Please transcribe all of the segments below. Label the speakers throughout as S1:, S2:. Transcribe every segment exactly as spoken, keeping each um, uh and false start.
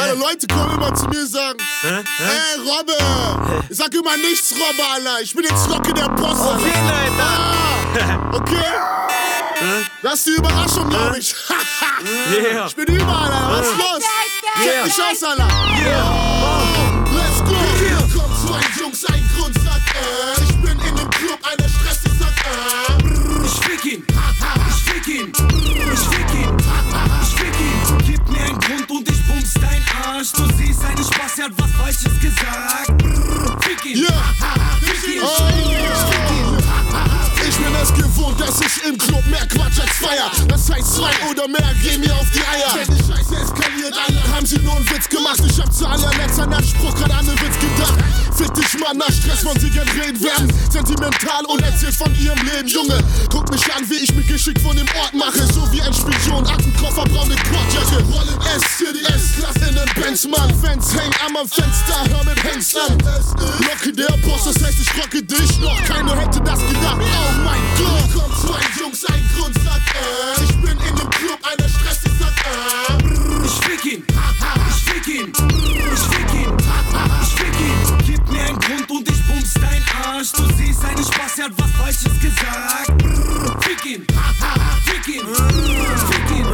S1: Alle Leute kommen immer zu mir und sagen, ey Robbe, ich sag immer nichts Robbe, Alter, ich bin jetzt Locke der Boss, Alter.
S2: Auf jeden Fall,
S1: ah, okay? Das ist die Überraschung, glaub ich.
S2: Yeah.
S1: Ich bin überall, Alter, was ist los?
S2: Yeah.
S1: Check mich aus, Alter.
S2: Yeah.
S1: Oh, let's go. Hier kommt zwei Jungs, ein Grundsack, äh. Ich bin in dem Club, einer Stress, ich sag, äh.
S3: Ich fick ihn, ich fick ihn, ich fick ihn, ich fick ihn. Gib mir einen Grund und ich bums dein Arsch. Du siehst, eine Spaß, sie hat was Falsches gesagt. Fick ihn,
S1: yeah.
S3: fick ihn,
S1: oh.
S3: ich fick ihn.
S1: Ich bin es gewohnt, dass ich im Club mehr Quatsch als Feier. Das heißt zwei oder mehr, geh mir auf die Eier. Wenn die Scheiße eskaliert, alle haben sie nur einen Witz gemacht. Ich hab zu allerletzt an Spruch grad an den Witz gedacht. Fick dich mal nach Stress, von sie gern reden werden. Sentimental und erzählt von ihrem Leben. Junge, guck mich an, wie ich mich geschickt von dem Ort mache. So wie ein Spion, Aktenkoffer, braune Quadjacke. Rolle S, hier die S-Klasse in den Benz, Mann. Fans hängen am Fenster, hör mit Hengst an. Locke der Boss, das heißt ich rocke dich noch. Keiner hätte das gedacht, oh mein Gott. Hier kommt zwei Jungs, ein Grundsack, äh. Ich bin in dem Club, einer Stress, ich sag, äh.
S3: Ich fick ihn, ich fick ihn, ich fick ihn, ich fick ihn. Gib mir einen Grund und ich bums dein Arsch. Du siehst, eine Spaß, sie hat was Falsches gesagt. Fick ihn, fick ihn, fick ihn, fick ihn.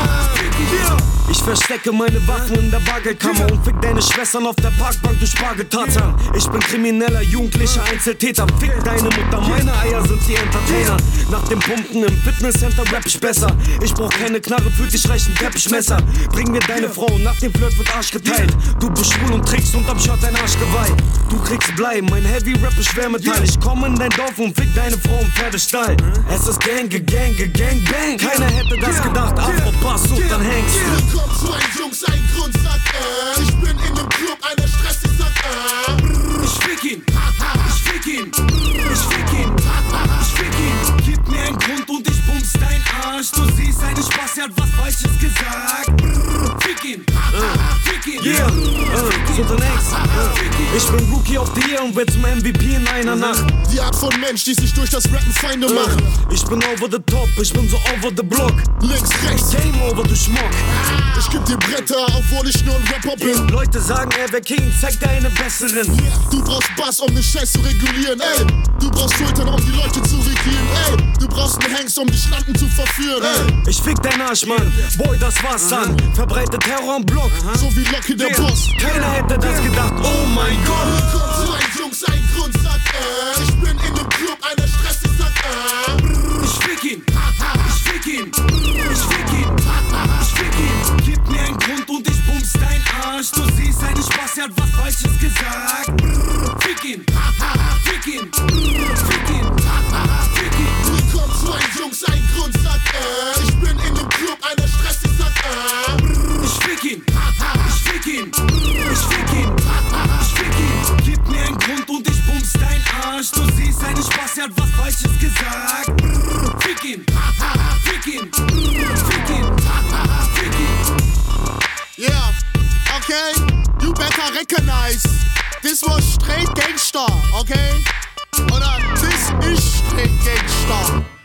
S2: Ich verstecke meine Waffen in der Bargeldkammer und fick deine Schwestern auf der Parkbank durch Bargeldtatsachen. Ich bin krimineller, jugendlicher Einzeltäter. Fick deine Mutter, meine Eier sind die Entertainer. Nach dem Pumpen im Fitnesscenter rapp ich besser. Ich brauch keine Knarre, für dich reicht ein Teppichmesser. Bring mir deine Frau, nach dem Flirt wird Arsch geteilt. Du bist schwul und trägst unterm Shirt dein Arschgeweih. Du kriegst Blei, mein Heavy Rap ist Schwermetall. Ich komm in dein Dorf und fick deine Frau im Pferdestall. Es ist Gang, Gang, Gang, Bang. Keiner hätte das gedacht, Afro-Pass, such dann hängst du.
S1: Kommt zwei Jungs, ein Grundsack, äh. Ich bin in dem Club, einer Stress, ich sag, äh.
S3: Ich fick ihn, ich fick ihn, ich fick ihn, ich fick ihn. Gib mir einen Grund und ich bums dein Arsch. Du siehst, eine Spaß, sie hat was Falsches gesagt. Fick ihn, fick ihn,
S2: yeah, uh, so the next. Uh. Ich bin Rookie of the Year und werd zum M V P in einer Nacht.
S1: Die Art von Mensch, die sich durch das Rappen Feinde machen.
S2: Ich bin over the top, ich bin so over the block.
S1: Links, rechts,
S2: Game over, du Schmuck.
S1: ich geb dir Bretter, obwohl ich nur ein Rapper bin.
S2: Leute sagen, er wär King, zeig dir eine besseren.
S1: Du brauchst Bass, um den Scheiß zu regulieren, ey. Du brauchst Schultern, um die Leute zu regieren, ey. Du brauchst einen Hengst, um die Schlampen zu verführen, ey.
S2: Ich fick deinen Arsch, Mann. Boy, das war's dann. Verbreitet Terror am Block.
S1: So wie Locke der Boss.
S2: Keiner hätte das gedacht, oh mein Gott.
S1: Hier kommt zwei Jungs, ein Grundsack, äh. Ich bin in dem Club, einer Stress, ich sag, äh.
S3: Ich fick ihn, ich fick ihn, ich fick ihn, ich fick ihn. Gib mir einen Grund und ich bums dein Arsch. Du siehst, eine Spaß, sie hat was Falsches gesagt. Fick ihn, fick ihn, fick ihn, fick ihn.
S1: Hier kommt zwei Jungs, ein Grundsack, äh. Ich bin in dem Club, einer Stress, ich sag, äh.
S3: Ich fick ihn, ich fick ihn, ich fick ihn, ich fick ihn. Gib mir einen Grund und ich bums dein Arsch. Du siehst, eine Spaß, sie hat was Falsches gesagt. Fick ihn, fick ihn, fick ihn, fick ihn.
S1: Yeah, okay, you better recognize, this was straight gangster, okay? Oder this is straight gangster.